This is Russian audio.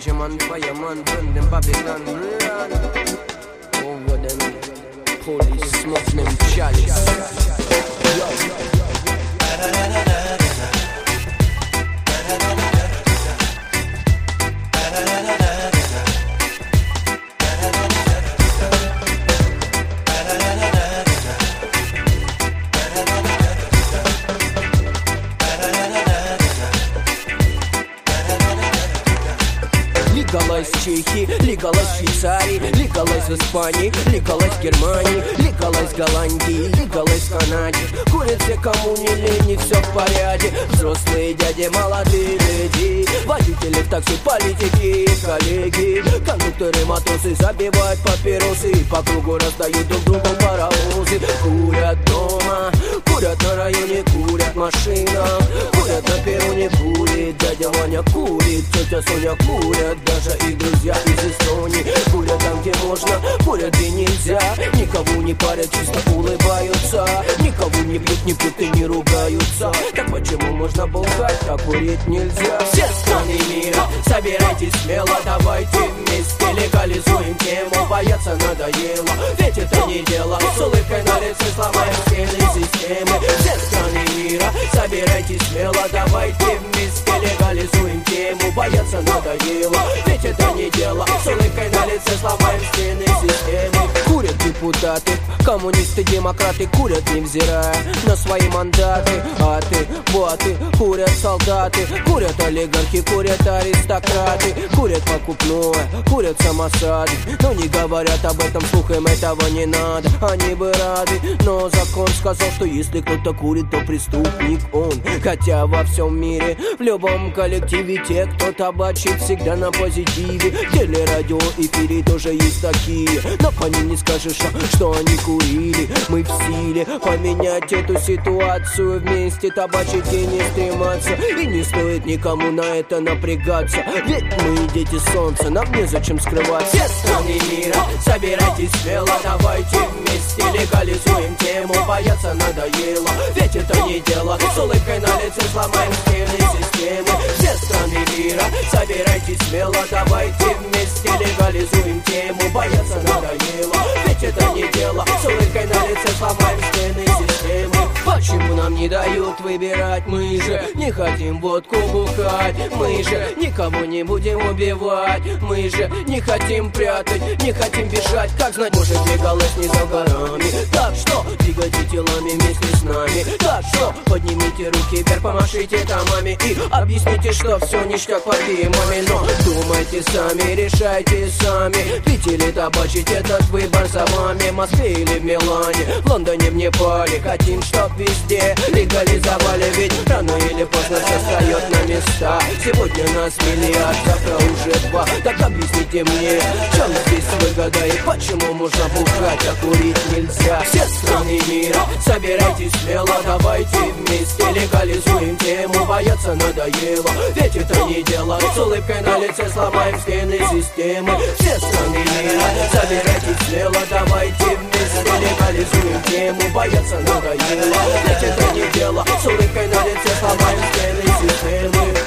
Benjamin, fireman, burn them Babylon, run. Over them, police, smoke them chalice. Лигалайз в Чехии, лигалайз в Швейцарии, лигалайз в Испании, лигалайз в Германии, лигалайз в Голландии, лигалайз в Канаде. Курят все, кому не лень, и все в порядке. Взрослые дяди, молодые леди, водители в такси, политики, коллеги, кондукторы, матросы забивают папиросы и по кругу раздают друг другу паровозы. Курят дома, курят на районе, курят в машинах, курят на перроне, курит дядя Ваня, курит тетя Соня, курят даже их друзья из Эстонии. Курят там, где можно, курят, где нельзя. Никого не парят, чисто улыбаются. Никого не бьют, не пьют и не ругаются. Так почему можно болтать, а курить нельзя? Все страны мира, собирайтесь смело, давайте вместе легализуем тему. Бояться надоело, ведь это не дело. С улыбкой на лице сломаем стены системы. Все страны мира, собирайтесь смело, давайте вместе легализуем тему. Бояться надоело, ведь это не дело. С улыбкой на лице сломаем стены системы. Курят депутаты, коммунисты, демократы, курят невзирая на свои мандаты. Аты, боты, курят солдаты, курят олигархи, курят аристократы, курят покупное, курят самосады. Но не говорят об этом вслух, им этого не надо. Они бы рады, но закон сказал, что если кто-то курит, то преступник он. Хотя во всем мире, в любом коллективе, те, кто табачит, всегда на позитиве. В телерадио эфире тоже есть такие, но по ним не скажешь, что они курили. Мы в силе поменять эту ситуацию, вместе табачить и не стрематься. И не стоит никому на это напрягаться, ведь мы дети солнца, нам незачем скрываться. Все страны мира, собирайтесь смело, давайте вместе легализуем тему. Бояться надоело, ведь это не дело. С улыбкой на лице сломаем стены системы. Все страны мира, собирайтесь смело, давайте вместе легализуем тему. Бояться надоело, ведь это не дело. С улыбкой на лице сломаем стены системы. Почему нам не дают выбирать? Мы же не хотим водку бухать, мы же никого не будем убивать, мы же не хотим прятать, не хотим бежать. Как знать, может, легалайз не за горами. Так что двигайте телами вместе с нами. Так что поднимите руки вверх, помашите томами и объясните, что все ништяк под дымами. Но думайте сами, решайте сами, пить или табачить, этот выбор за вами. В Москве или в Милане, в Лондоне, в Непале, хотим, чтоб везде легализовали, ведь рано или поздно все встает на места. Сегодня нас миллиард, завтра уже 2. Так объясните мне, в чем здесь выгода и почему можно бухать, а курить нельзя? Все страны мира, собирайтесь смело, давайте вместе легализуем тему. Бояться надоело, ведь это не дело. С улыбкой на лице сломаем стены системы. Все страны мира, собирайтесь смело, давайте вместе легализуем тему. Бояться надоело, ведь это не дело. С улыбкой на лице сломаем стены системы.